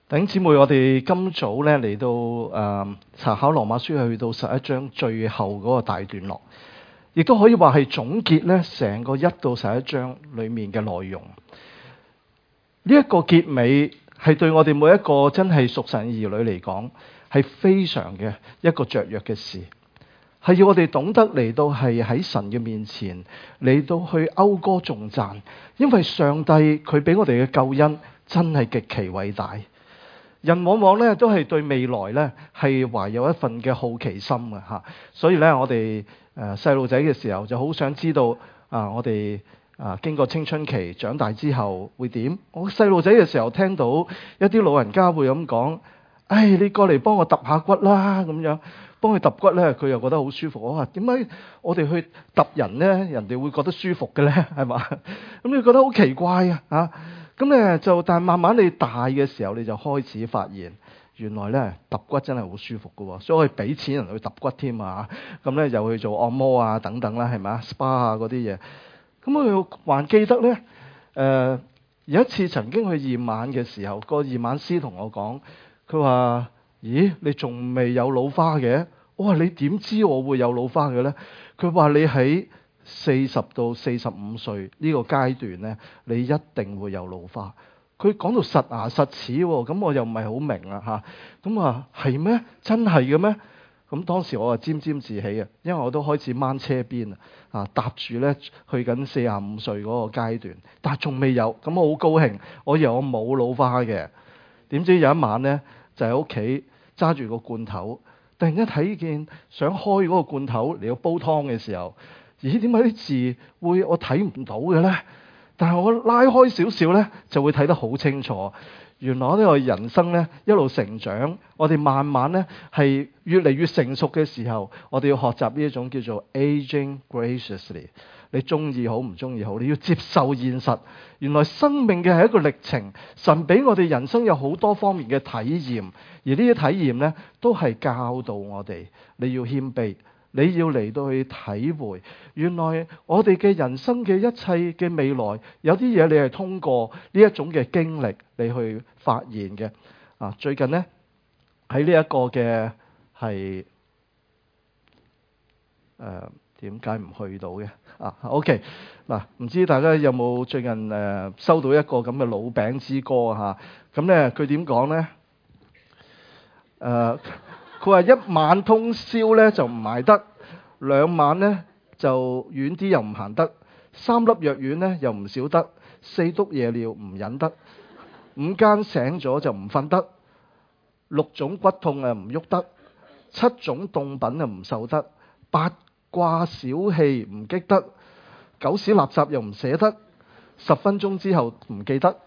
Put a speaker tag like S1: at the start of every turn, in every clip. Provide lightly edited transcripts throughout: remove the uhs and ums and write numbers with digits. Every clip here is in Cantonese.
S1: 弟兄姊妹，我哋今早咧嚟到查考羅馬書去到11章最後嗰個大段落，亦都可以話係總結咧成個1到11章裏面嘅內容。呢一個結尾係對我哋每一個真係屬神兒女嚟講係非常嘅一個雀躍嘅事，係要我哋懂得嚟到係喺神嘅面前嚟到去謳歌頌讚，因為上帝佢俾我哋嘅救恩真係極其偉大。人往往咧都係對未來咧係懷有一份嘅好奇心嘅嚇，所以咧我哋細路仔嘅時候就好想知道我哋經過青春期長大之後會點？我細路仔嘅時候聽到一啲老人家會咁講：唉，你過嚟幫我揼下骨啦咁樣，幫佢揼骨咧，佢又覺得好舒服。我話點解我哋去揼人咧，人哋會覺得舒服嘅咧？係嘛？咁你覺得好奇怪啊嚇！咁咧就，但係慢慢你大嘅時候，你就開始發現，原來咧揼骨真係好舒服嘅喎，所以我哋俾錢人去揼骨添啊！咁咧又去做按摩啊等等啦，係咪啊 SPA 啊嗰啲嘢。咁我還記得咧，有一次曾經去驗眼嘅時候，個驗眼師同我講，佢話：咦，你仲未有老花嘅？我話你點知我會有老花嘅咧？佢話你喺40到45歲呢個階段呢，你一定會有老花。佢講到實牙實齒喎，咁我又唔係好明啦嚇。咁話係咩？真係嘅咩？咁當時我就沾沾自喜啊，因為我都開始掹車邊啊，搭住呢去緊45歲嗰個階段，但係仲未有。咁我好高興，我以為我冇老花嘅。點知有一晚呢，就喺屋企揸住個罐頭，突然間睇見想開嗰個罐頭嚟到煲湯嘅時候，咦？點解啲字會我睇唔到嘅咧？但係我拉開少少咧，就會睇得好清楚。原來呢個人生咧一路成長，我哋慢慢咧係越嚟越成熟嘅時候，我哋要學習呢一種叫做 aging graciously。你中意好唔中意好，你要接受現實。原來生命嘅係一個歷程，神俾我哋人生有好多方面嘅體驗，而呢啲體驗咧都係教導我哋，你要謙卑。你要嚟到去體會，原來我哋嘅人生嘅一切嘅未來，有啲嘢你係通過呢一種嘅經歷你去發現嘅。最近呢，喺呢一個嘅係點解唔去到嘅？OK 嗱，唔知大家有冇最近收到一個咁嘅老餅之歌啊？嚇，咁咧佢點講呢？佢話1晚通宵咧就唔埋得，2晚咧就遠啲又唔行得，3粒藥丸咧又唔少得，4篤夜尿唔忍得，5更醒咗就唔瞓得，6種骨痛啊唔喐得，7種凍品啊唔受得，8卦小氣唔激得，9屎垃圾又唔捨得，10分鐘之後唔記得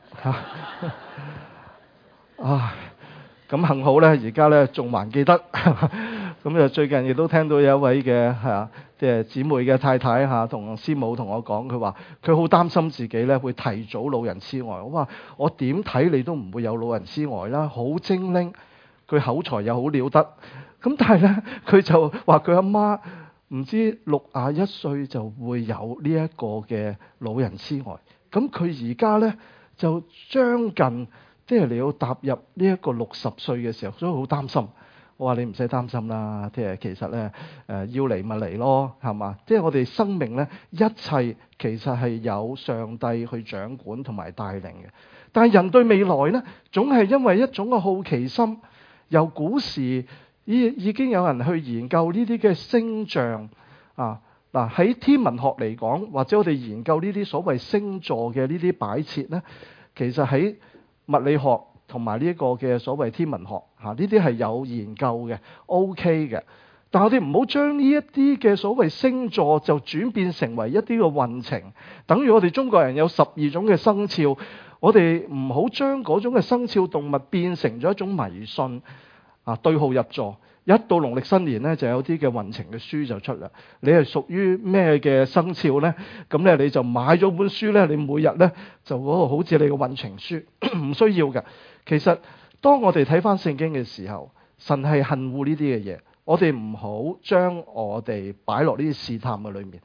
S1: 唉。咁幸好咧，而家咧仲還記得。咁就最近亦都聽到有一位嘅即係姊妹嘅太太同師母同我講，佢話佢好擔心自己咧會提早老人痴呆。我話我點睇你都唔會有老人痴呆啦，好精靈，佢口才又好了得。咁但係咧，佢就話佢阿媽唔知61歲就會有呢一個嘅老人痴呆。咁佢而家咧就將近。即係你要踏入呢一個60歲嘅時候，所以好擔心。我話你唔使擔心啦，即係其實咧要嚟咪嚟咯，係嘛？即係我哋生命咧，一切其實係有上帝去掌管同埋帶領嘅。但係人對未來咧，總係因為一種嘅好奇心，由古時已經有人去研究呢啲嘅星象啊。嗱，喺天文學嚟講，或者我哋研究呢啲所謂星座嘅呢啲擺設咧，其實喺物理學同埋呢一個嘅所謂天文學呢啲係有研究嘅 OK 嘅。但我哋唔好將呢一啲嘅所謂星座就轉變成為一啲嘅運程，等於我哋中國人有12種嘅生肖，我哋唔好將嗰種嘅生肖動物變成咗一種迷信對號入座。一到農曆新年咧，就有啲嘅運程嘅書就出啦。你係屬於咩嘅生肖咧？咁咧你就買咗本書咧，你每日咧就嗰個好似你嘅運程書，唔需要嘅。其實當我哋睇翻聖經嘅時候，神係恨惡呢啲嘅嘢，我哋唔好將我哋擺落呢啲試探嘅裏面。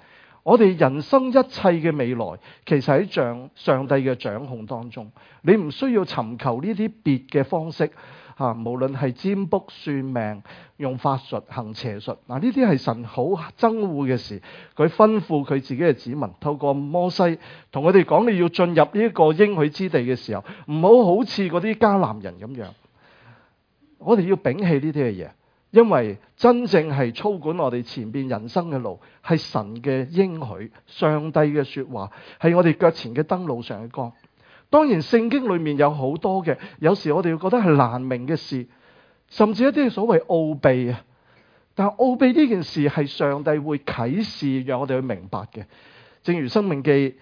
S1: 我哋人生一切嘅未來，其實喺上帝嘅掌控當中。你唔需要尋求呢啲別嘅方式無論係占卜、算命、用法術、行邪術，呢啲係神好憎惡嘅事。佢吩咐佢自己嘅子民，透過摩西同佢哋講：你要進入呢一個應許之地嘅時候，唔好似嗰啲迦南人咁樣。我哋要摒棄呢啲嘅嘢。因為真正係操管我哋前邊人生嘅路，係神嘅應許，上帝嘅說話，係我哋腳前嘅燈，路上嘅光。當然聖經裏面有好多嘅，有時我哋會覺得係難明嘅事，甚至一啲所謂奧秘啊。但係奧秘呢件事係上帝會啟示，讓我哋去明白嘅。正如申命記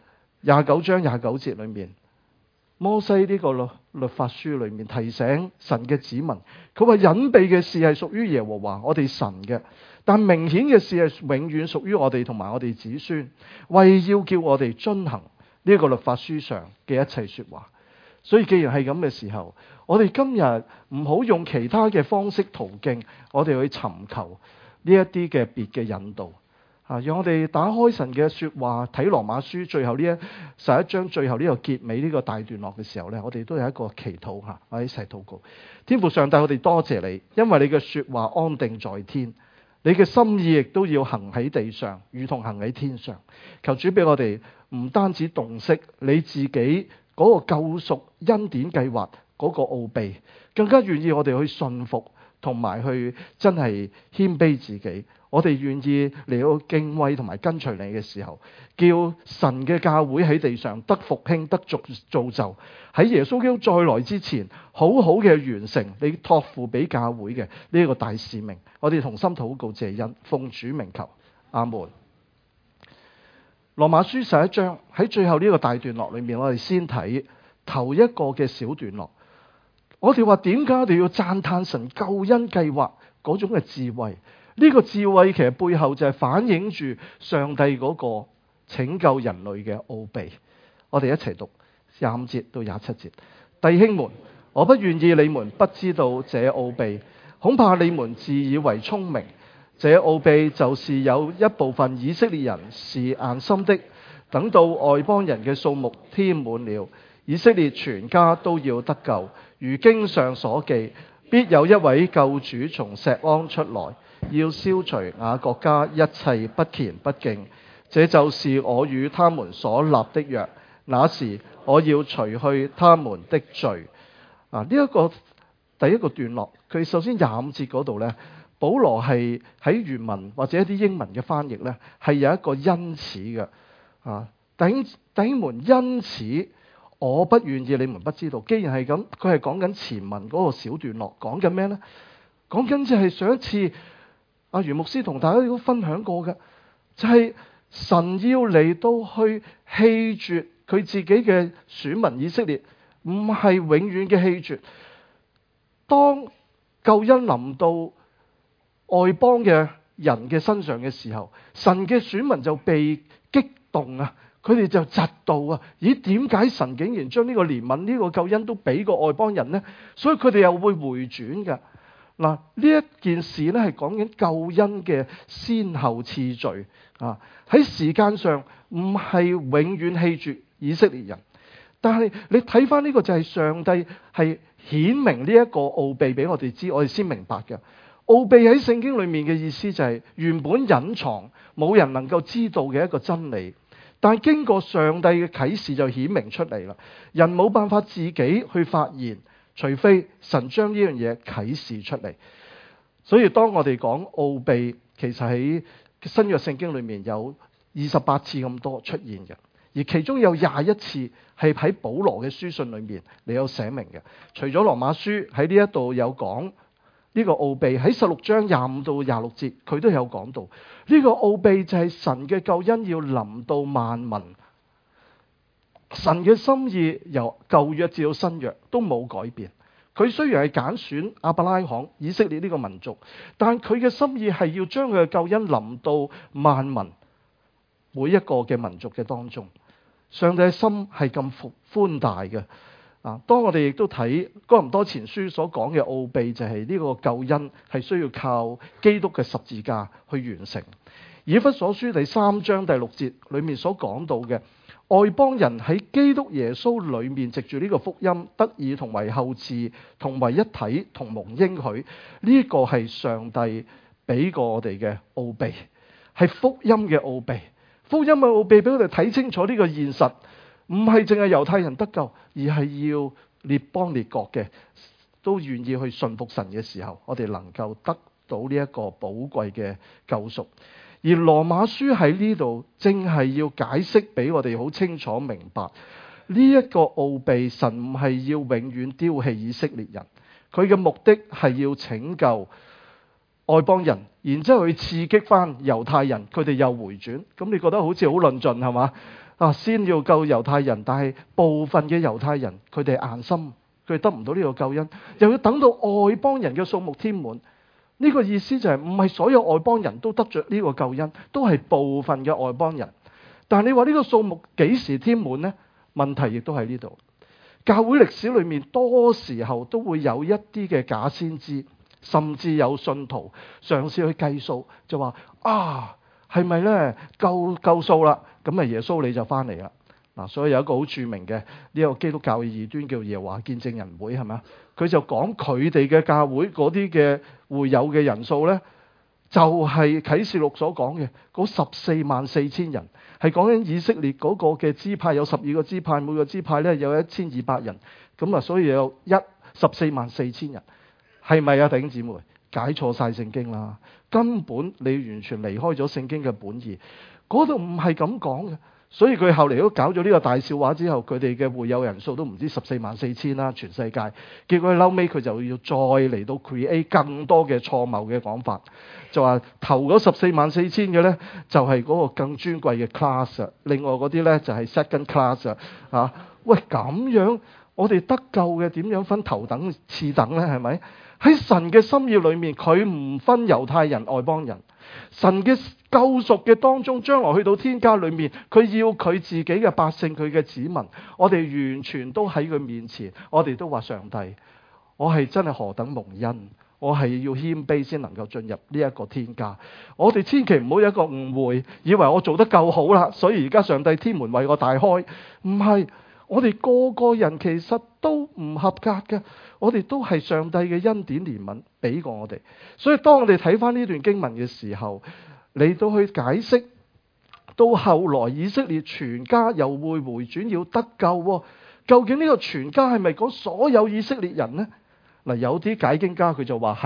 S1: 29章29節裏面，摩西呢個律法書裏面提醒神嘅子民，佢話隱秘嘅事係屬於耶和華我哋神嘅，但明顯嘅事係永遠屬於我哋同埋我哋子孫，為要叫我哋遵行呢個律法書上嘅一切說話。所以既然係咁嘅時候，我哋今日唔好用其他嘅方式途徑，我哋去尋求呢一啲嘅別嘅引導。讓我哋打開神嘅說話，睇羅馬書最後呢11章最後呢個結尾呢個大段落嘅時候呢，我哋都有一個祈禱吓，我哋一齊禱告。天父上帝，我哋多謝你，因為你嘅說話安定在天，你嘅心意亦都要行喺地上，如同行喺天上。求主俾我哋唔單止洞悉你自己嗰個救贖恩典計劃嗰個奧秘，更加願意我哋去信服，同埋去真係謙卑自己。我哋願意嚟到敬畏同埋跟隨你嘅時候，叫神嘅教會喺地上得復興、得造就，喺耶穌基督再來之前，好好嘅完成你託付俾教會嘅呢一個大使命。我哋同心禱告謝恩，奉主名求，阿門。羅馬書11章喺最後呢個大段落裏面，我哋先睇頭一個嘅小段落。我哋話點解我哋要讚嘆神救恩計劃嗰種嘅智慧？呢個智慧其實背後就係反映住上帝嗰個拯救人類嘅奧秘。我哋一齊讀25節到27節。弟兄們，我不願意你們不知道這奧秘，恐怕你們自以為聰明。這奧秘就是有一部分以色列人是硬心的，等到外邦人嘅數目添滿了，以色列全家都要得救。如經上所記，必有一位救主從錫安出來，要消除雅各家一切不虔不敬。這就是我與他們所立的約，那時我要除去他們的罪。呢一個第一個段落，佢首先25節嗰度呢，保羅係喺原文或者一啲英文嘅翻譯呢，係有一個因此嘅。弟兄們，因此我不願意你們不知道。既然係咁，佢係講緊前文嗰個小段落，講緊咩呢？講緊就係上一次阿余牧師同大家都分享過嘅，就係神要嚟到去棄絕佢自己嘅選民以色列，唔係永遠嘅棄絕。當救恩臨到外邦嘅人嘅身上嘅時候，神嘅選民就被激動啊！佢哋就嫉妒啊！咦，點解神竟然將呢個憐憫、呢個救恩都俾個外邦人呢？所以佢哋又會回轉嘅。嗱，呢一件事呢係講緊救恩嘅先後次序啊！喺時間上唔係永遠棄絕以色列人，但係你睇翻呢個就係上帝係顯明呢一個奧秘俾我哋知，我哋先明白嘅。奧秘喺聖經裏面嘅意思就係原本隱藏冇人能夠知道嘅一個真理，但係經過上帝嘅啟示就顯明出嚟啦。人冇辦法自己去發現，除非神將呢樣嘢啟示出嚟。所以當我哋講奧秘，其實喺新約聖經裏面有28次咁多出現嘅，而其中有21次係喺保羅嘅書信裏面你有寫明嘅。除咗羅馬書喺呢一度有講呢個奧秘，喺16章25到26節佢都有講到呢個奧秘就係神嘅救恩要臨到萬民。神嘅心意由舊約至到新約都冇改變。佢雖然係揀選亞伯拉罕以色列呢個民族，但佢嘅心意係要將佢嘅救恩臨到萬民，每一個嘅民族嘅當中。上帝嘅心係咁寬大嘅。當我哋亦都睇哥林多前書所講嘅奧秘，就係呢個救恩係需要靠基督嘅十字架去完成。 以弗所書第3章第6節裏面所講到嘅，外邦人喺基督耶穌裏面藉住呢個福音得以同為後嗣，同為一體，同蒙應許。呢個係上帝俾過我哋嘅奧秘，係福音嘅奧秘。福音嘅奧秘俾我哋睇清楚呢個現實，唔係淨係猶太人得救，而係要列邦列國嘅都願意去信服神嘅時候，我哋能夠得到呢一個寶貴嘅救贖。而羅馬書喺呢度正係要解釋俾我哋好清楚明白呢一個奧秘，神唔係要永遠丟棄以色列人，佢嘅目的係要拯救外邦人，然之後去刺激翻猶太人，佢哋又回轉。咁你覺得好似好論盡係嘛？先要救猶太人，但係部分嘅猶太人佢哋硬心，佢哋得唔到呢個救恩，又要等到外邦人嘅數目添滿。呢個意思就係唔係所有外邦人都得着呢個救恩，都係部分嘅外邦人。但係你話呢個數目幾時添滿呢？問題亦都喺呢度。教會歷史裏面多時候都會有一啲嘅假先知，甚至有信徒嘗試去計數，就話係咪呢？夠數啦，咁耶穌你就翻嚟啦。所以有一個好著名嘅呢個基督教嘅異端叫耶和華見證人會，係咪啊？佢就講佢哋嘅教會嗰啲嘅會友嘅人數呢，就係啟示錄所講嘅嗰144000人，係講緊以色列嗰個嘅支派有12個支派，每個支派呢有1200人，咁所以有144000人，係咪啊？弟兄姊妹，解錯晒聖經啦，根本你完全離開咗聖經嘅本意，嗰度唔係咁講嘅。所以佢後嚟都搞咗呢個大笑話之後，佢哋嘅會友人數都唔知144000啦，全世界。結果後尾佢就要再嚟到 create 更多嘅錯謬嘅講法，就話頭嗰144000嘅呢，就係嗰個更尊貴嘅 class， 另外嗰啲呢，就係 second class 啊。喂，咁樣我哋得救嘅點樣分頭等次等呢？係咪？喺神嘅心意裏面，佢唔分猶太人外邦人。神嘅救贖嘅當中，將來去到天家裏面，佢要佢自己嘅百姓，佢嘅子民，我哋完全都喺佢面前，我哋都話上帝，我係真係何等蒙恩，我係要謙卑先能夠進入呢一個天家。我哋千祈唔好有一個誤會，以為我做得夠好啦，所以而家上帝天門為我大開。唔係，我哋個個人其實都唔合格嘅，我哋都係上帝嘅恩典憐憫俾過我哋。所以當我哋睇翻呢段經文嘅時候，嚟到去解釋，到後來以色列全家又會回轉要得救，究竟呢個全家係咪講所有以色列人呢？有啲解經家佢就話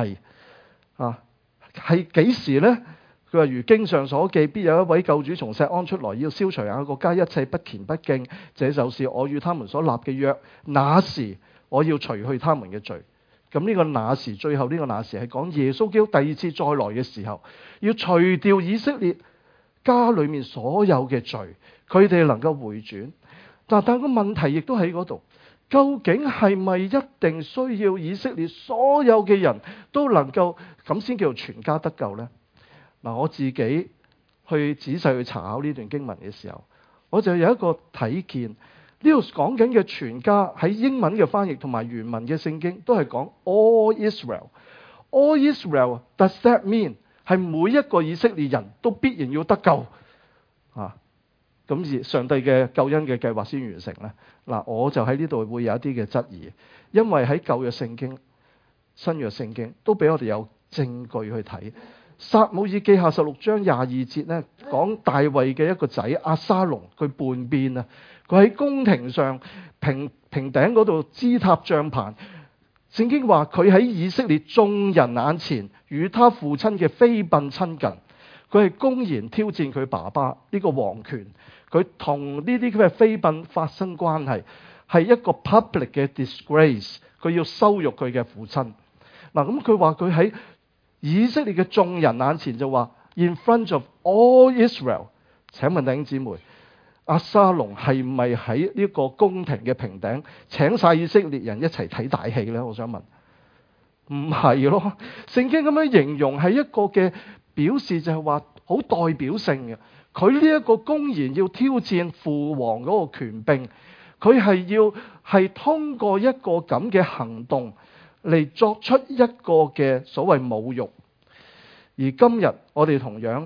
S1: 係幾時呢？佢話如經上所記，必有一位救主從錫安出來，要消除雅各家一切不虔不敬，這就是我與他們所立嘅約。那時我要除去他們嘅罪。咁呢個那時，最後呢個那時係講耶穌基督第二次再來嘅時候，要除掉以色列家裏面所有嘅罪，佢哋能夠回轉。但個問題亦都喺嗰度，究竟係咪一定需要以色列所有嘅人都能夠咁先叫做全家得救呢？我自己去仔細去查考呢段經文嘅時候，我就有一個睇見。呢度講緊嘅全家喺英文嘅翻譯同埋原文嘅聖經都係講 All Israel。All Israel does that mean 係每一個以色列人都必然要得救咁而上帝嘅救恩嘅計劃先完成呢？我就喺呢度會有一啲嘅質疑，因為喺舊約聖經、新約聖經都俾我哋有證據去睇。撒母耳記下16章22節呢，講大衛嘅一個仔押沙龍，佢叛變啊！佢喺宮廷上平頂嗰度支搭帳棚。聖經話佢喺以色列眾人眼前與他父親嘅妃嬪親近，佢係公然挑戰佢爸爸呢個皇權，佢同呢啲嘅妃嬪發生關係，係一個 public 嘅 disgrace， 佢要羞辱佢嘅父親。咁佢話佢喺以色列嘅眾人眼前就話 in front of all Israel。 請問弟兄姊妹，押沙龍係咪喺呢個宮廷嘅平頂請晒以色列人一齊睇大戲呢？我想問，唔係咯？聖經咁樣形容係一個嘅表示，就係話好代表性嘅。佢呢一個公然要挑戰父王嗰個權柄，佢係通過一個咁嘅行動嚟作出一個嘅所謂侮辱。而今日我哋同樣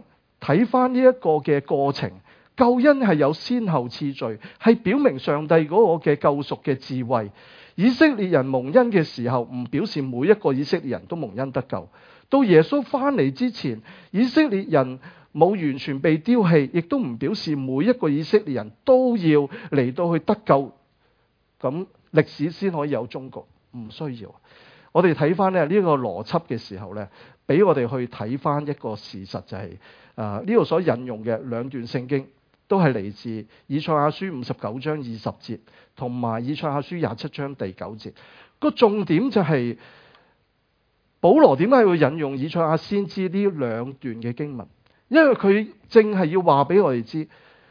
S1: 睇翻呢一個嘅過程，救恩係有先後次序，係表明上帝嗰個嘅救贖嘅智慧。以色列人蒙恩嘅時候，唔表示每一個以色列人都蒙恩得救。到耶穌翻嚟之前，以色列人冇完全被丟棄，亦都唔表示每一個以色列人都要嚟到去得救，咁歷史先可以有終局。唔需要。我哋睇翻呢個邏輯嘅時候呢，俾我哋去睇翻一個事實，就係呢度所引用嘅兩段聖經都係嚟自以賽亞書59章20節同埋以賽亞書27章第9節。個重點就係保羅點解會引用以賽亞先知呢兩段嘅經文？因為佢正係要話俾我哋知，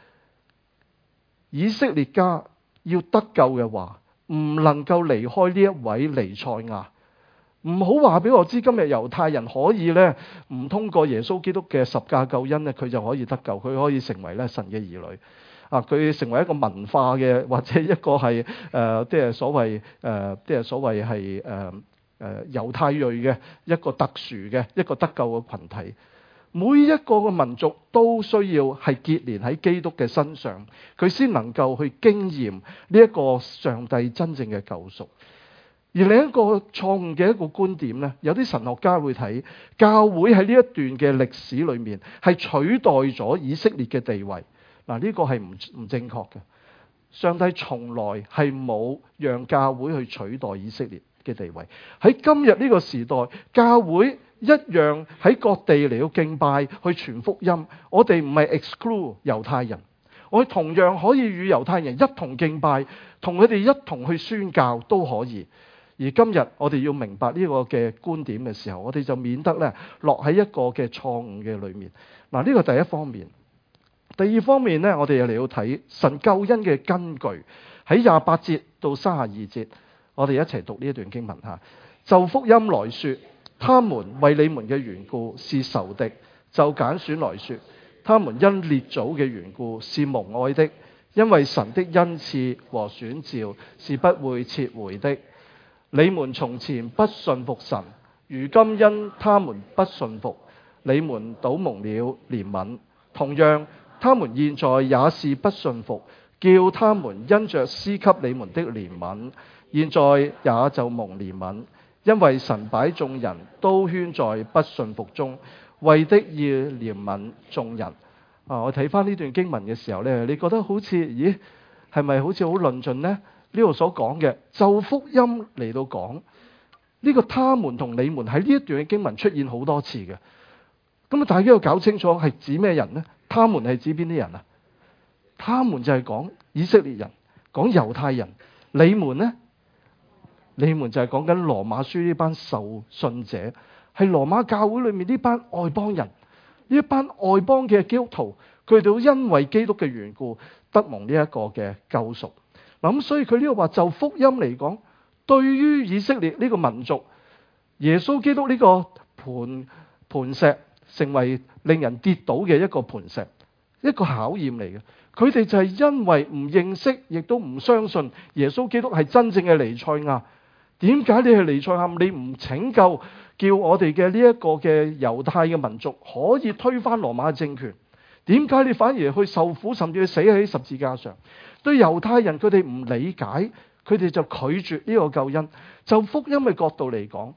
S1: 以色列家要得救嘅話，唔能夠離開呢一位彌賽亞。唔好話俾我知，今日猶太人可以呢，唔通過耶穌基督嘅十架救恩呢，佢就可以得救，佢可以成為咧神嘅兒女。佢成為一個文化嘅，或者一個係即係所謂係猶太裔嘅一個特殊嘅一個得救嘅群體。每一個嘅民族都需要係結連喺基督嘅身上，佢先能夠去經驗呢一個上帝真正嘅救贖。而另一個錯誤嘅一個觀點呢，有啲神學家會睇教會喺呢一段嘅歷史裏面係取代咗以色列嘅地位。嗱，呢個係唔正確嘅。上帝從來係冇讓教會去取代以色列嘅地位。喺今日呢個時代，教會一樣喺各地嚟到敬拜，去傳福音。我哋唔係 exclude 猶太人，我哋同樣可以與猶太人一同敬拜，同佢哋一同去宣教都可以。而今日我哋要明白呢個嘅觀點嘅時候，我哋就免得咧落喺一個嘅錯誤嘅裏面。嗱，呢個第一方面。第二方面呢，我哋又嚟到睇神救恩嘅根據。喺28節到32節，我哋一齊讀呢一段經文吓。就福音來說，他們為你們嘅緣故是仇敵；就揀選來說，他們因列祖嘅緣故是蒙愛的。因為神的恩賜和選召是不會撤回的。你們從前不信服神，如今因他們不信服，你們倒蒙了憐憫。同樣，他們現在也是不信服，叫他們因着施給你們的憐憫，現在也就蒙憐憫。因為神擺眾人都圈在不信服中，為的要憐憫眾人。我睇翻呢段經文嘅時候呢，你覺得好似係咪好似好論盡呢？呢度所講嘅就福音嚟到講呢個他們同你們喺呢一段嘅經文出現好多次嘅。咁啊，大家要搞清楚係指咩人呢？他們係指邊啲人啊？他們就係講以色列人，講猶太人。你們呢？你們就係講緊羅馬書呢班受信者，係羅馬教會裏面呢班外邦人，呢一班外邦嘅基督徒，佢哋都因為基督嘅緣故得蒙呢一個嘅救贖。咁所以佢呢個話就福音嚟講，對於以色列呢個民族，耶穌基督呢個磐石成為令人跌倒嘅一個磐石，一個考驗嚟嘅。佢哋就係因為唔認識，亦都唔相信耶穌基督係真正嘅彌賽亞。點解你係彌賽亞？你唔拯救，叫我哋嘅呢一個嘅猶太嘅民族可以推翻羅馬政權？點解你反而去受苦，甚至去死喺十字架上？對猶太人，佢哋唔理解，佢哋就拒絕呢個救恩。就福音嘅角度嚟講，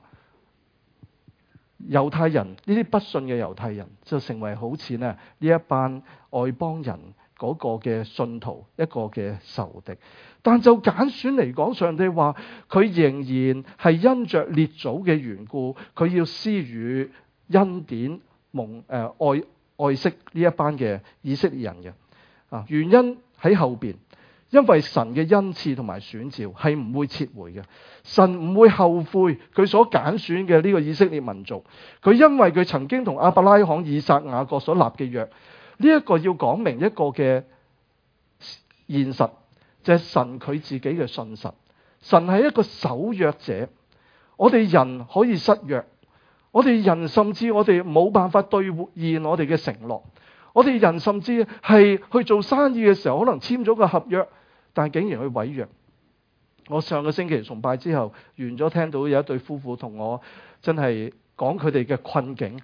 S1: 猶太人呢啲不信嘅猶太人就成為好似呢一班外邦人嗰個嘅信徒，一個嘅仇敵。但就揀選嚟講，上帝話佢仍然係因着列祖嘅緣故，佢要施予恩典愛惜呢一班嘅以色列人嘅。原因喺後邊。因為神嘅恩賜同埋選召係唔會撤回嘅，神唔會後悔佢所揀選嘅呢個以色列民族。佢因為佢曾經同亞伯拉罕、以撒、雅各所立嘅約，呢一個要講明一個嘅現實，就係神佢自己嘅信實。神係一個守約者，我哋人可以失約，我哋人甚至我哋冇辦法兌現我哋嘅承諾。我哋人甚至係去做生意嘅時候，可能簽咗個合約，但係竟然去毀約。我上個星期崇拜之後完咗，聽到有一對夫婦同我真係講佢哋嘅困境。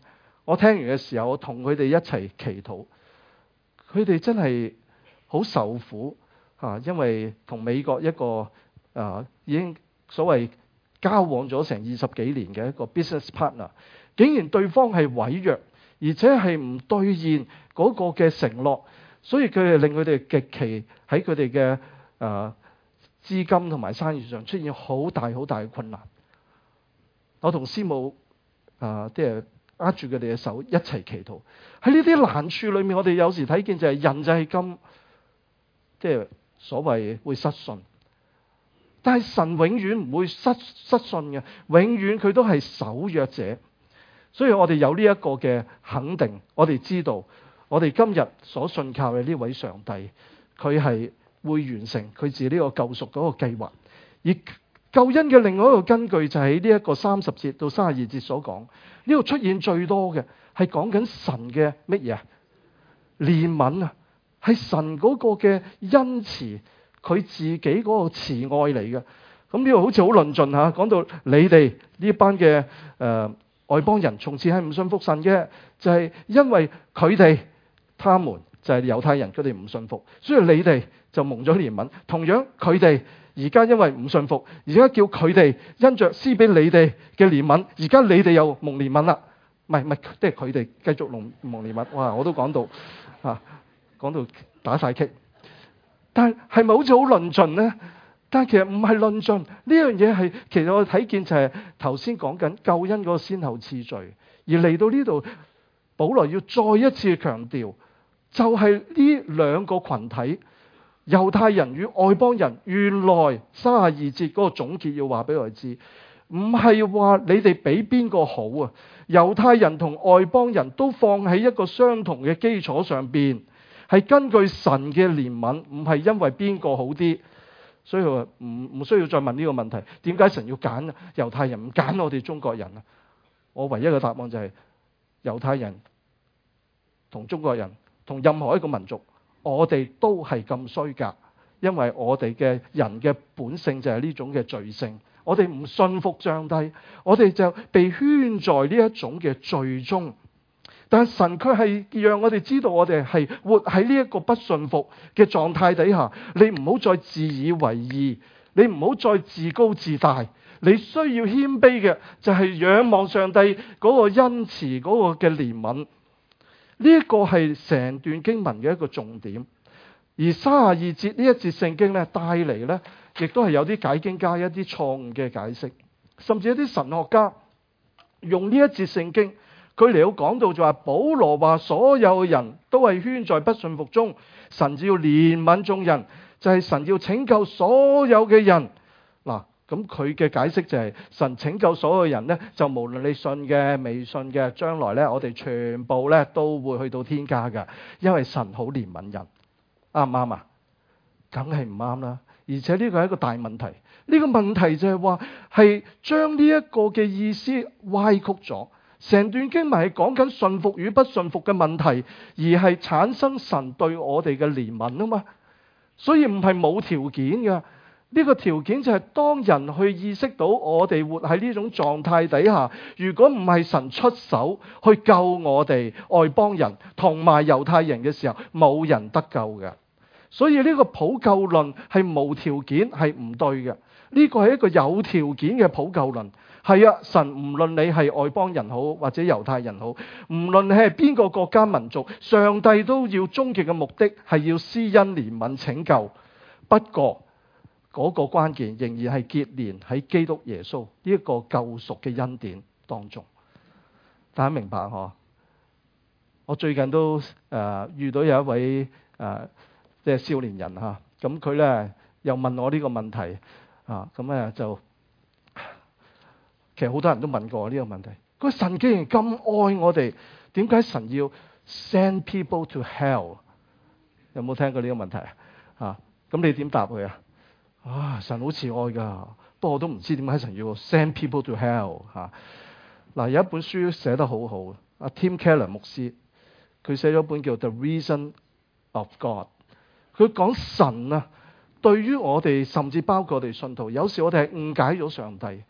S1: 我聽完嘅時候，我同佢哋一齊祈禱。佢哋真係好受苦因為同美國一個已經所謂交往咗成20幾年嘅一個 business partner， 竟然對方係毀約，而且係唔兌現嗰個嘅承諾，所以佢哋令佢哋極其喺佢哋嘅資金同埋生意上出現好大好大嘅困難。我同師母即係握住佢哋嘅手一齊祈禱。喺呢啲難處裏面，我哋有時睇見就係人就係咁，即係所謂會失信。但係神永遠唔會失信嘅，永遠佢都係守約者。所以我哋有呢一個嘅肯定，我哋知道我哋今日所信靠嘅呢位上帝，佢係會完成佢自己呢個救贖嗰個計劃。而救恩嘅另外一個根據就喺呢一個30節到32節所講，呢度出現最多嘅係講緊神嘅乜嘢啊？憐憫啊，係神嗰個嘅恩慈，佢自己嗰個慈愛嚟嘅。咁呢度好似好論盡嚇，講到你哋呢班嘅外邦人從前係唔信服神嘅，就係因為他們就係猶太人，佢哋唔信服，所以你哋就蒙咗憐憫。同樣佢哋而家因為唔信服，而家叫佢哋因着施俾你哋嘅憐憫，而家你哋又蒙憐憫啦。唔係，即係佢哋繼續蒙憐憫。哇！我都講到講到打晒棘。但係咪好似好論盡呢？但係其實唔係論盡，呢樣嘢係其實我睇見就係頭先講緊救恩嗰個先後次序，而嚟到呢度，保羅要再一次強調，就係呢兩個群體，猶太人與外邦人，原來32節嗰個總結要話俾我哋知，唔係話你哋比邊個好啊，猶太人同外邦人都放喺一個相同嘅基礎上邊，係根據神嘅憐憫，唔係因為邊個好啲。所以話唔需要再問呢個問題，點解神要揀猶太人唔揀我哋中國人啊？我唯一嘅答案就係猶太人同中國人同任何一個民族，我哋都係咁衰格，因為我哋嘅人嘅本性就係呢種嘅罪性，我哋唔信服上帝，我哋就被圈在呢一種嘅罪中。但神卻係讓我哋知道，我哋係活喺呢一個不信服嘅狀態底下。你唔好再自以為義，你唔好再自高自大。你需要謙卑嘅就係仰望上帝嗰個恩慈，嗰個嘅憐憫。呢一個係成段經文嘅一個重點。而32節呢一節聖經咧帶嚟咧，亦都係有啲解經家一啲錯誤嘅解釋，甚至一啲神學家用呢一節聖經。佢嚟到講到就話，保羅話所有人都係圈在不信服中，神只要憐憫眾人，就係神要拯救所有嘅人。嗱，咁佢嘅解釋就係神拯救所有人呢，就無論你信嘅、未信嘅，將來呢，我哋全部呢都會去到天家㗎，因為神好憐憫人。啱唔啱啊？梗係唔啱啦！而且呢個係一個大問題。呢個問題就係話係將呢一個嘅意思歪曲咗。成段經文係講緊信服與不信服嘅問題，而係產生神對我哋嘅憐憫啊嘛。所以唔係冇條件嘅，呢個條件就係當人去意識到我哋活喺呢種狀態底下，如果唔係神出手去救我哋外邦人同埋猶太人嘅時候，冇人得救嘅。所以呢個普救論係無條件係唔對嘅，呢個係一個有條件嘅普救論。係啊，神唔論你係外邦人好或者猶太人好，唔論你係邊個國家民族，上帝都要終極嘅目的係要施恩憐憫拯救。不過嗰個關鍵仍然係結連喺基督耶穌呢一個救贖嘅恩典當中。大家明白嗬？我最近都遇到有一位即係少年人嚇，咁佢咧又問我呢個問題咁咧就。其實好多人都問過呢個問題，佢話神既然咁愛我哋，點解神要 send people to hell？ 有冇聽過呢個問題啊？咁你點答佢啊？神好慈愛噶，不過我都唔知點解神要 send people to hell 嗱，有一本書寫得好好，阿 Tim Keller 牧師佢寫咗本叫 The Reason of God。佢講神啊，對於我哋甚至包括我哋信徒，有時我哋係誤解咗上帝。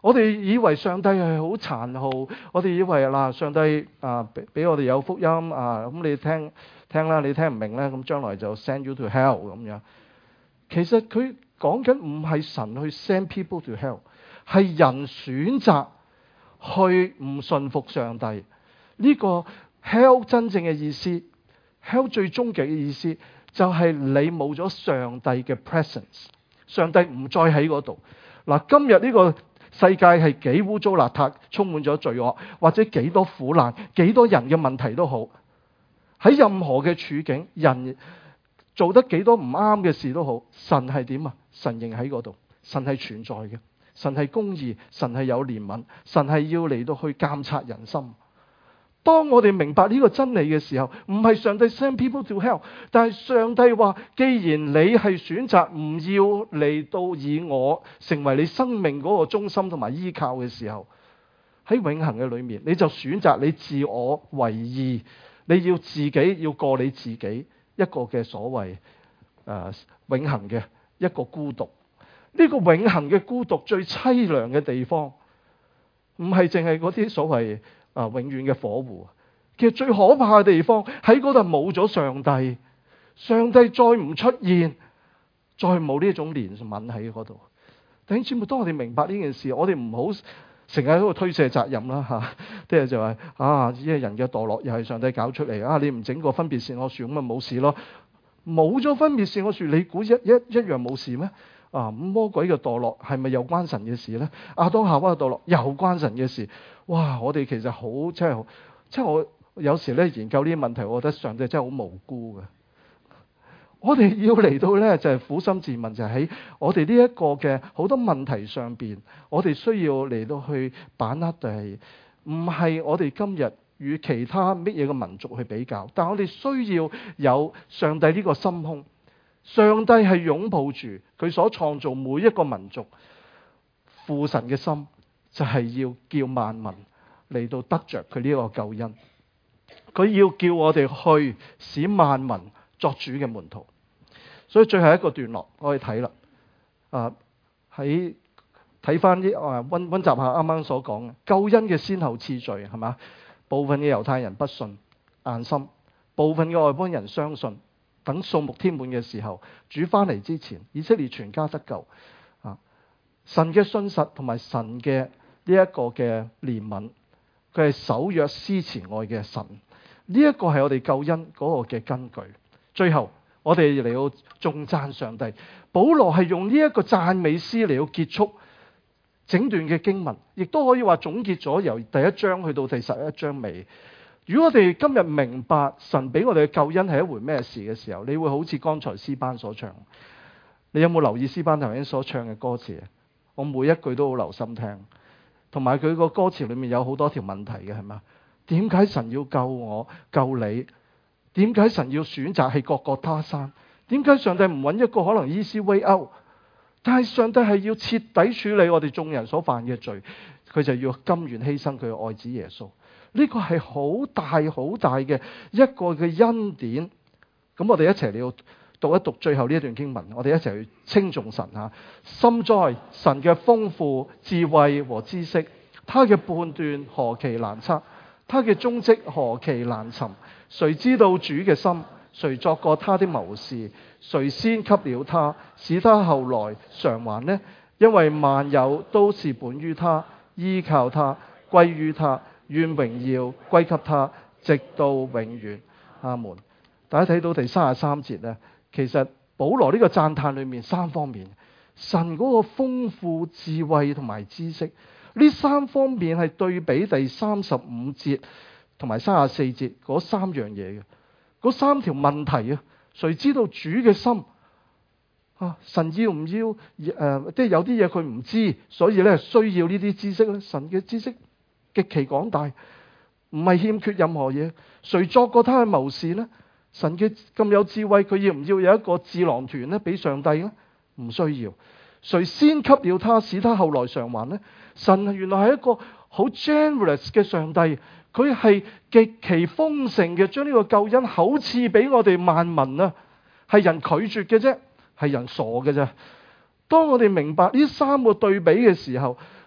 S1: 我哋以為上帝係好殘酷，我哋以為嗱，上帝俾我哋有福音咁你聽啦，你聽唔明咧，咁將來就 send you to hell 咁樣。其實佢講緊唔係神去 send people to hell， 係人選擇去唔順服上帝。呢個 hell 真正嘅意思， hell 最終極嘅意思就係你冇咗上帝嘅 presence， 上帝唔再喺嗰度。嗱，今日呢個世界係幾污糟邋遢，充滿咗罪惡，或者幾多苦難，幾多人嘅問題都好，喺任何嘅處境，人做得幾多唔啱嘅事都好，神係點啊？神仍喺嗰度，神係存在嘅，神係公義，神係有憐憫，神係要嚟到去監察人心。當我哋明白呢個真理嘅時候，唔係上帝 send people to hell， 但係上帝話，既然你係選擇唔要嚟到以我成為你生命嗰個中心同埋依靠嘅時候，喺永恆嘅裏面，你就選擇你自我為義，你要自己要過你自己一個嘅所謂永恆嘅一個孤獨。呢個永恆嘅孤獨最淒涼嘅地方，唔係淨係嗰啲所謂永遠嘅火湖。其實最可怕嘅地方喺嗰度冇咗上帝，上帝再唔出現，再冇呢一種憐憫喺嗰度。弟兄姊妹，當我哋明白呢件事，我哋唔好成日喺度推卸責任啦嚇。啲人就話呢個人嘅墮落又係上帝搞出嚟你唔整個分別善惡樹咁咪冇事咯。冇咗分別善惡樹，你估一樣冇事咩？魔鬼嘅墮落係咪又關神嘅事呢？亞當夏娃嘅墮落又關神嘅事。哇！我哋其實好即係我有時咧研究呢啲問題，我覺得上帝真係好無辜嘅。我哋要嚟到咧就係苦心自問，就係喺我哋呢一個嘅好多問題上邊，我哋需要嚟到去把握嘅係唔係我哋今日與其他乜嘢嘅民族去比較，但我哋需要有上帝呢個心胸。上帝係擁抱住佢所創造每一個民族父神嘅心，就係要叫萬民嚟到得着佢呢個救恩。佢要叫我哋去使萬民作主嘅門徒。所以最後一個段落我哋睇啦，喺睇翻啲溫習下啱啱所講嘅救恩嘅先後次序係嘛？部分嘅猶太人不信硬心，部分嘅外邦人相信。等數目添滿嘅時候，主翻嚟之前，以色列全家得救。神嘅信實同埋神嘅呢一個嘅憐憫，佢係守約施慈愛嘅神。呢一個係我哋救恩嗰個嘅根據。最後我哋嚟到頌讚上帝。保羅係用呢一個讚美詩嚟到結束整段嘅經文，亦都可以話總結咗由第一章去到第11章尾。如果我哋今日明白神俾我哋嘅救恩係一回咩事嘅時候，你會好似剛才詩班所唱。你有冇留意詩班頭先所唱嘅歌詞？我每一句都好留心聽，同埋佢個歌詞裏面有好多條問題嘅，係嘛？點解神要救我救你？點解神要選擇係各各他山？點解上帝唔揾一個可能 easy way out？ 但係上帝係要徹底處理我哋眾人所犯嘅罪，佢就要甘願犧牲佢嘅愛子耶穌。呢個係好大好大嘅一個嘅恩典。咁我哋一齊嚟讀一讀最後呢一段經文，我哋一齊去稱頌神吓。深哉神嘅豐富智慧和知識，他嘅判斷何其難測，他嘅蹤跡何其難尋。誰知道主嘅心？誰作過他的謀士？誰先給了他，使他後來償還呢？因為萬有都是本於他，依靠他，歸於他。願榮耀歸給他，直到永遠。阿門。大家睇到第33節咧，其實保羅呢個讚嘆裏面三方面，神嗰個豐富智慧同埋知識，呢三方面係對比第35節同埋34節嗰三樣嘢嘅，嗰三條問題啊。誰知道主嘅心？神要唔要？即係有啲嘢佢唔知，所以咧需要呢啲知識咧。神嘅知識極其廣大，唔係欠缺任何嘢。誰作過他嘅謀士呢？神嘅咁有智慧，佢要唔要有一個智囊團呢？俾上帝呢？唔需要。誰先給了他，使他後來償還呢？神原來係一個好 generous 嘅上帝，佢係極其豐盛嘅，將呢個救恩厚賜俾我哋萬民啊！係人拒絕嘅啫，係人傻嘅啫。當我哋明白呢三個對比嘅時候，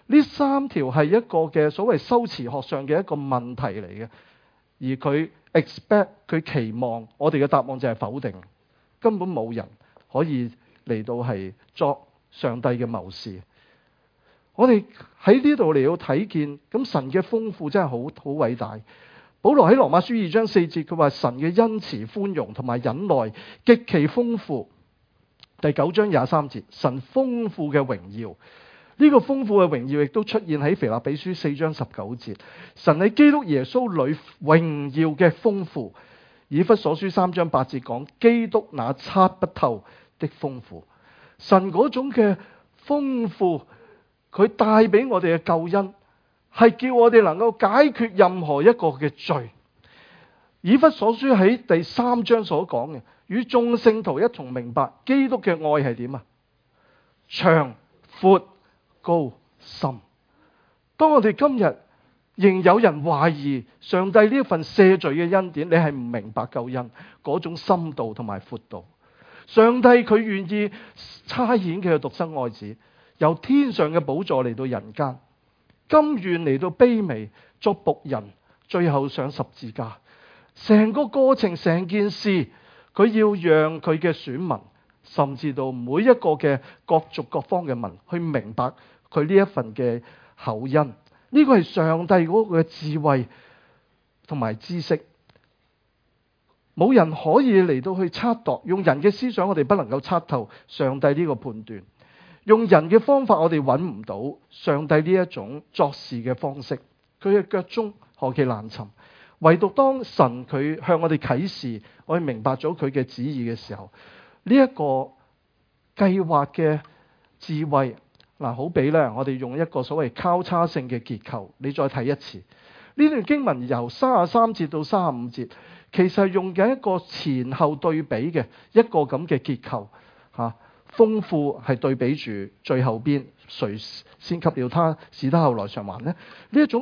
S1: 呢三條係一個嘅所謂修辭學上嘅一個問題嚟嘅，而佢 expect 佢期望我哋嘅答案就係否定，根本冇人可以嚟到係作上帝嘅謀士。我哋喺呢度嚟到睇見，咁神嘅豐富真係好偉大。保羅喺羅馬書2章4節，佢話神嘅恩慈寬容同埋忍耐極其豐富。第9章23節，神豐富嘅榮耀，呢個豐富嘅榮耀亦都出現喺腓立比書4章19節，神喺基督耶穌裏榮耀嘅豐富。以弗所書3章8節講基督那測不透的豐富，神嗰種嘅豐富，佢帶俾我哋嘅救恩係叫我哋能夠解決任何一個嘅罪。以弗所書喺第3章所講嘅，與眾聖徒一同明白基督嘅愛係點啊？長、闊、高、深。當我哋今日仍有人懷疑上帝呢一份赦罪嘅恩典，你係唔明白救恩嗰種深度同埋闊度。上帝佢願意差遣佢嘅獨生愛子，由天上嘅寶座嚟到人間，甘願嚟到卑微作僕人，最後上十字架。成個過程，成件事，佢要讓佢嘅選民，甚至到每一個嘅各族各方嘅民去明白佢呢一份嘅厚恩。呢個係上帝嗰個嘅智慧同埋知識，冇人可以嚟到去測度，用人嘅思想我哋不能夠測透上帝呢個判斷，用人嘅方法我哋揾唔到上帝呢一種作事嘅方式，佢嘅腳蹤何其難尋。唯獨當神佢向我哋啟示，我哋明白咗佢嘅旨意嘅時候，呢一個計劃嘅智慧，好比咧，我哋用一個所謂交叉性嘅結構，你再睇一次呢段經文由33節到35節，其實係用緊一個前後對比嘅一個咁嘅結構吓。豐富係對比住最後邊，誰先給了他，使他後來償還呢？呢一種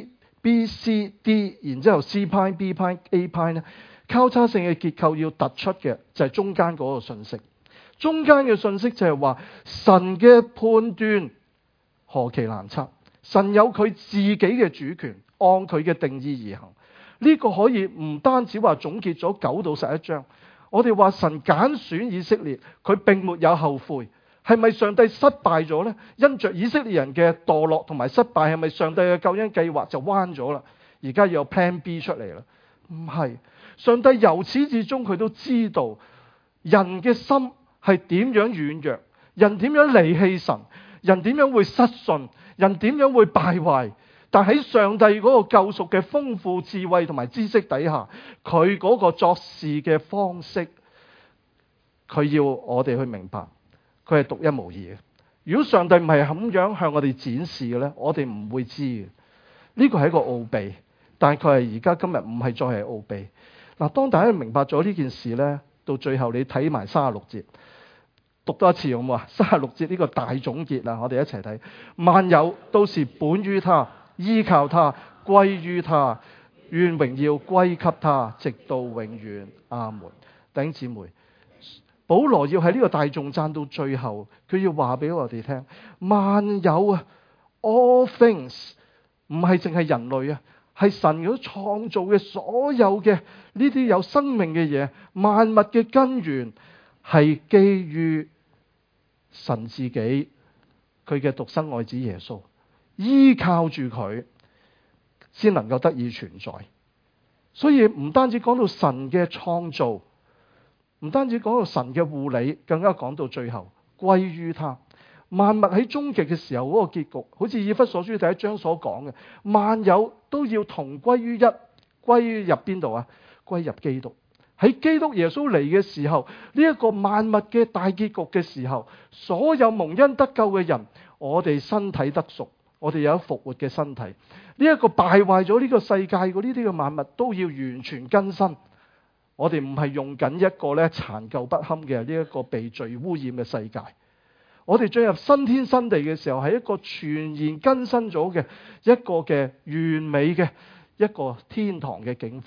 S1: A、B、C、D， 然之後 C 派、B 派、A 派呢，交叉性嘅結構要突出嘅就係中間嗰個信息。中間嘅信息就係話神嘅判斷何其難測，神有佢自己嘅主權，按佢嘅定義而行。呢個可以唔單止話總結咗9到11章，我哋話神揀選以色列，佢並沒有後悔。係咪上帝失敗咗呢？因着以色列人嘅墮落同埋失敗，係咪上帝嘅救恩計劃就彎咗啦？而家要有 Plan B 出嚟啦？唔係，上帝由始至終佢都知道人嘅心係點樣軟弱，人點樣離棄神，人點樣會失信，人點樣會敗壞。但喺上帝嗰個救贖嘅豐富智慧同埋知識底下，佢嗰個作事嘅方式，佢要我哋去明白，佢係獨一無二嘅。如果上帝唔係咁樣向我哋展示嘅呢，我哋唔會知嘅。呢個係一個奧秘，但係佢係而家今日唔係再係奧秘。嗱，當大家明白咗呢件事呢，到最後你睇埋36節，讀多一次好唔好啊？36節呢個大總結啦，我哋一齊睇。萬有都是本於他，依靠他，歸於他，願榮耀歸給他，直到永遠。阿門。弟兄姊妹，保羅要喺呢個大頌讚到最後，佢要話俾我哋聽，萬有啊 ，all things 唔係淨係人類啊，係神所創造嘅所有嘅呢啲有生命嘅嘢，萬物嘅根源係基於神自己，佢嘅獨生愛子耶穌，依靠住佢先能夠得以存在。所以唔單止講到神嘅創造，唔單止講到神嘅護理，更加講到最後歸於他。萬物喺終極嘅時候嗰個結局，好似以弗所書第1章所講嘅，萬有都要同歸於一，歸入邊度啊？歸入基督。喺基督耶穌嚟嘅時候，呢一個萬物嘅大結局嘅時候，所有蒙恩得救嘅人，我哋身體得贖，我哋有復活嘅身體。呢一個敗壞咗呢個世界嗰呢啲嘅萬物都要完全更新。我哋唔係用緊一個咧殘舊不堪嘅呢一個被罪污染嘅世界。我哋進入新天新地嘅時候，係一個全然更新咗嘅一個嘅完美嘅一個天堂嘅境況。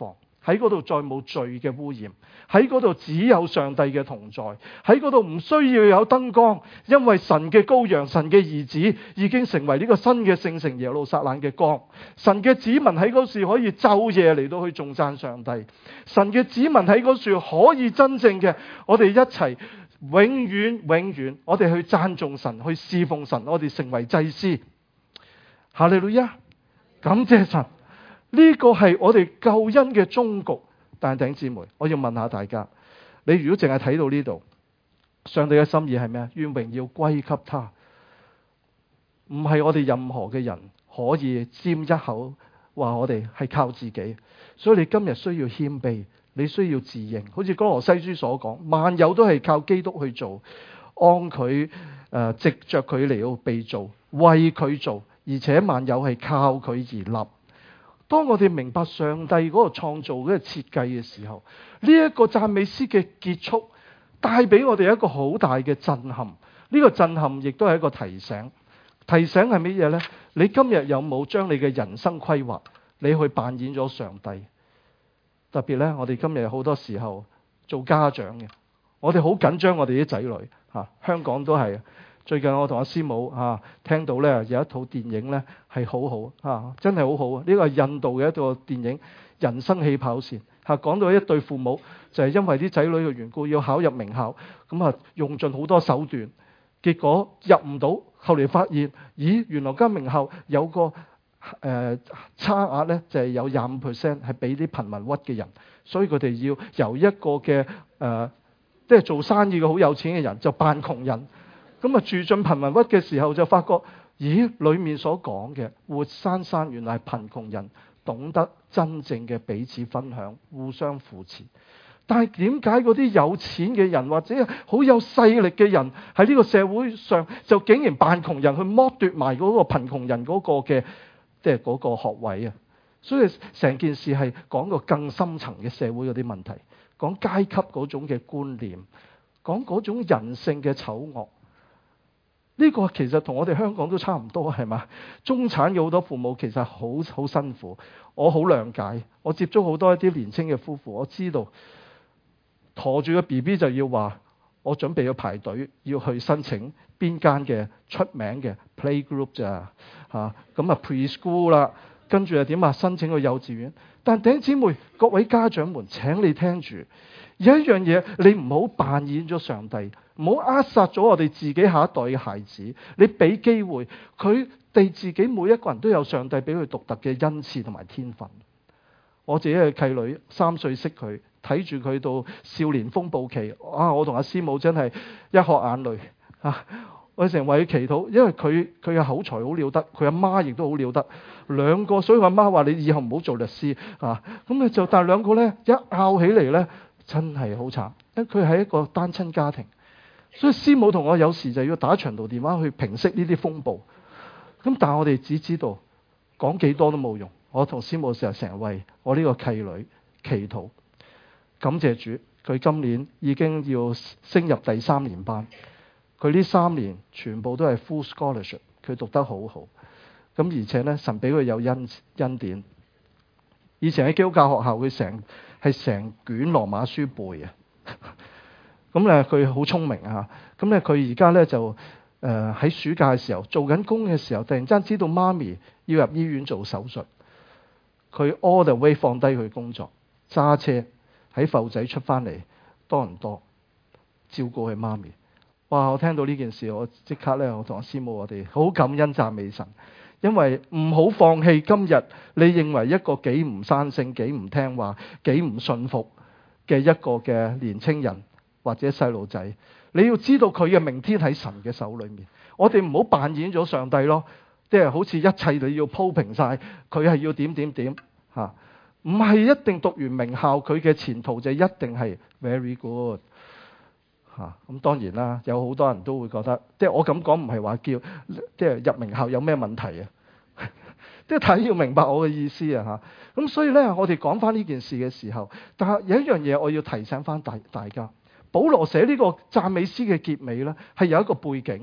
S1: 喺嗰度再冇罪嘅污染，喺嗰度只有上帝嘅同在，喺嗰度唔需要有燈光，因為神嘅羔羊、神嘅兒子已經成為呢個新嘅聖城耶路撒冷嘅光。神嘅子民喺嗰處可以晝夜嚟到去頌讚上帝，神嘅子民喺嗰處可以真正嘅我哋一齊永遠我哋去讚頌神，去侍奉神，我哋成為祭司。哈利路亞，感謝神。呢個係我哋救恩嘅終局。但係弟兄姊妹，我要問下大家，你如果淨係睇到呢度，上帝嘅心意係咩？願榮耀歸給他，唔係我哋任何嘅人可以沾一口話我哋係靠自己。所以你今日需要謙卑，你需要自認，好似哥羅西書所講，萬有都係靠基督去做，按佢藉着佢嚟到被做，為佢做，而且萬有係靠佢而立。當我哋明白上帝嗰個創造嗰個設計嘅時候，呢一個讚美詩嘅結束帶俾我哋一個好大嘅震撼。呢個震撼亦都係一個提醒。提醒係乜嘢呢？你今日有冇將你嘅人生規劃，你去扮演咗上帝？特別呢，我哋今日好多時候做家長嘅，我哋好緊張我哋啲仔女嚇，香港都係。最近我同阿師母聽到呢有一套電影呢係好好真係好好啊！呢個係印度嘅一個電影《人生起跑線》講到一對父母就係因為啲仔女嘅緣故要考入名校，咁用盡好多手段，結果入唔到，後嚟發現咦原來間名校有個差額呢，就係有25%係俾啲貧民窟嘅人，所以佢哋要由一個嘅即係做生意嘅好有錢嘅人就扮窮人。咁住進貧民窟嘅時候就發覺，咦，裏面所講嘅活生生原來係貧窮人懂得真正嘅彼此分享，互相扶持。但係點解嗰啲有錢嘅人或者好有勢力嘅人喺呢個社會上就竟然扮窮人去剝奪埋嗰個貧窮人嗰個嘅即係嗰個學位啊？所以成件事係講個更深層嘅社會嗰啲問題，講階級嗰種嘅觀念，講嗰種人性嘅醜惡。呢個其實同我哋香港都差唔多，係嘛？中產嘅好多父母其實好辛苦，我好諒解。我接觸好多一啲年輕嘅夫婦，我知道陀住個 BB 就要話，我準備要排隊要去申請邊間嘅出名嘅 playgroup 咋咁preschool 啦，跟住又點申請個幼稚園。但弟兄姊妹，各位家長們，請你聽住，有一樣嘢你唔好扮演咗上帝。唔好扼殺咗我哋自己下一代嘅孩子，你俾機會佢哋自己每一個人都有上帝俾佢獨特嘅恩賜同埋天分。我自己嘅契女3歲識佢，睇住佢到少年風暴期，我同阿師母真係一殼眼淚我成日為佢祈禱，因為佢嘅口才好了得，佢阿媽亦都好了得，兩個，所以我阿媽話你以後唔好做律師咁就但係兩個呢，一拗起嚟呢，真係好慘，因為佢係一個單親家庭。所以師母同我有時就要打長途電話去平息呢啲風暴。咁但係我哋只知道講幾多都冇用。我同師母成日為我呢個契女祈禱，感謝主，佢今年已經要升入第3年班。佢呢3年全部都係 full scholarship， 佢讀得好好。咁而且呢，神俾佢有恩典。以前喺基督教學校，佢成卷羅馬書背咁咧佢好聰明咁咧佢而家咧就喺暑假嘅時候做緊工嘅時候，突然間知道媽咪要入醫院做手術，佢 all the way 放低佢工作，揸車喺埠仔出翻嚟多倫多照顧佢媽咪。哇！我聽到呢件事，我即刻咧，我同阿師母我哋好感恩讚美神，因為唔好放棄今日你認為一個幾唔生性、幾唔聽話、幾唔信服嘅一個嘅年青人。或者細路仔，你要知道佢嘅明天喺神嘅手裏面。我哋唔好扮演咗上帝咯，即係好似一切你要鋪平晒，佢係要點唔係一定讀完名校佢嘅前途就一定係 very good 咁當然啦，有好多人都會覺得，即係我咁講唔係話叫即係入名校有咩問題即係睇要明白我嘅意思咁所以呢，我哋講翻呢件事嘅時候，但係有一樣嘢我要提醒翻大家。保羅寫呢個讚美詩嘅結尾呢，係有一個背景。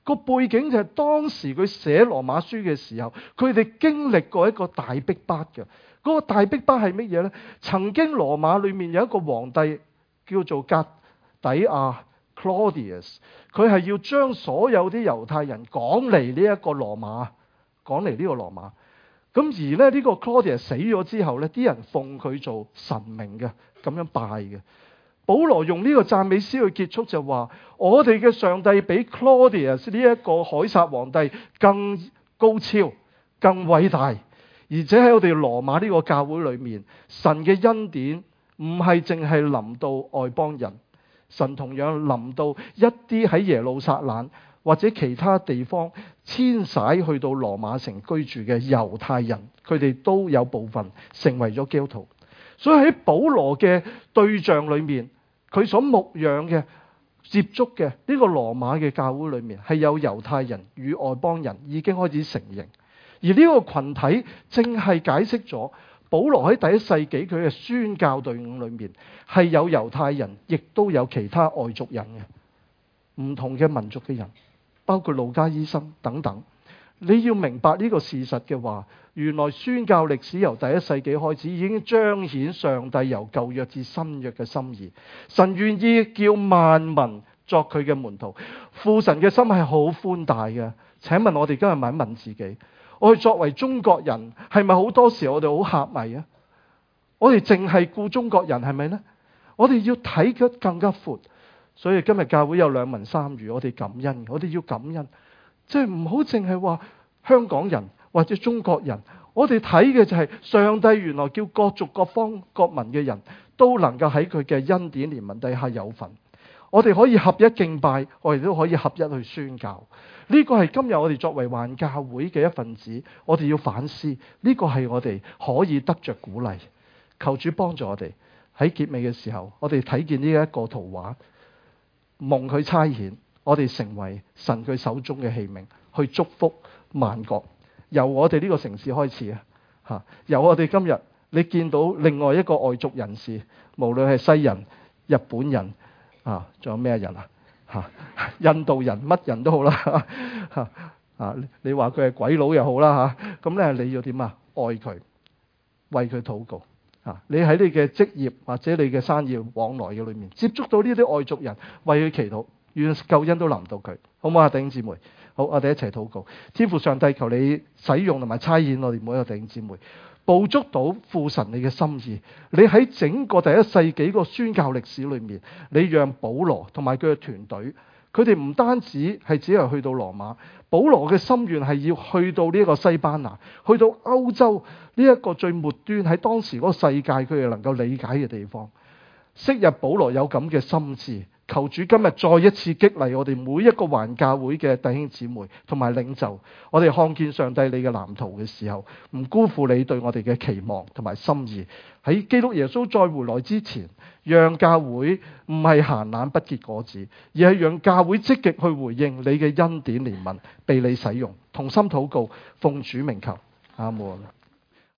S1: 個背景就係當時佢寫羅馬書嘅時候，佢哋經歷過一個大逼迫嘅。嗰個大逼迫係乜嘢呢？曾經羅馬裏面有一個皇帝叫做格底亞 Claudius， 佢係要將所有啲猶太人趕嚟呢一個羅馬，趕嚟呢個羅馬。咁而咧呢個 Claudius 死咗之後呢，啲人奉佢做神明嘅，咁樣拜嘅。保羅用呢個讚美詩去結束就話：我哋嘅上帝比 Claudius 呢一個凱撒皇帝更高超、更偉大，而且喺我哋羅馬呢個教會裏面，神嘅恩典唔係淨係臨到外邦人，神同樣臨到一啲喺耶路撒冷或者其他地方遷徙去到羅馬城居住嘅猶太人，佢哋都有部分成為咗基督徒。所以喺保羅嘅對象裏面，佢所牧養嘅、接觸嘅呢個羅馬嘅教會裏面，係有猶太人與外邦人已經開始成形。而呢個群體正係解釋咗保羅喺第一世紀佢嘅宣教隊伍裏面係有猶太人，亦都有其他外族人嘅，唔同嘅民族嘅人，包括路加醫生等等。你要明白呢個事實嘅話，原來宣教歷史由第一世紀開始已經彰顯上帝由舊約至新約嘅心意。神願意叫萬民作佢嘅門徒，父神嘅心係好寬大嘅。請問我哋今日問一問自己，我哋作為中國人係咪好多時我哋好狹隘啊？我哋淨係顧中國人係咪呢？我哋要睇得更加闊。所以今日教會有兩文三語，我哋感恩，我哋要感恩。即係唔好淨係話香港人或者中國人，我哋睇嘅就係上帝原來叫各族各方各民嘅人都能夠喺佢嘅恩典憐憫底下有份。我哋可以合一敬拜，我哋都可以合一去宣教。呢個係今日我哋作為環教會嘅一份子，我哋要反思。呢個係我哋可以得着鼓勵。求主幫助我哋喺結尾嘅時候，我哋睇見呢一個圖畫，蒙佢差遣，我哋成為神佢手中嘅器皿，去祝福萬國。由我哋呢個城市開始啊，由我哋今日你見到另外一個外族人士，無論係西人、日本人啊，仲有咩人啊？印度人，乜人都好啦你話佢係鬼佬又好啦咁咧你要點啊？愛佢，為佢禱告你喺你嘅職業或者你嘅生意往來嘅裏面，接觸到呢啲外族人，為佢祈禱，願救恩都臨到佢，好唔好啊？弟兄姊妹，好，我哋一齊禱告。天父上帝，求你使用同埋差遣我哋每一個弟兄姊妹，捕捉到父神你嘅心意。你喺整個第一世紀個宣教歷史裏面，你讓保羅同埋佢嘅團隊，佢哋唔單止係只係去到羅馬，保羅嘅心願係要去到呢個西班牙，去到歐洲呢一個最末端喺當時嗰個世界佢哋能夠理解嘅地方。昔日保羅有咁嘅心志，求主今日再一次激勵我哋每一個環教會嘅弟兄姊妹同埋領袖，我哋看見上帝你嘅藍圖嘅時候，唔辜負你對我哋嘅期望同埋心意。喺基督耶穌再回來之前，讓教會唔係閒懶不結果子，而係讓教會積極去回應你嘅恩典憐憫，被你使用。同心禱告，奉主名求，阿門。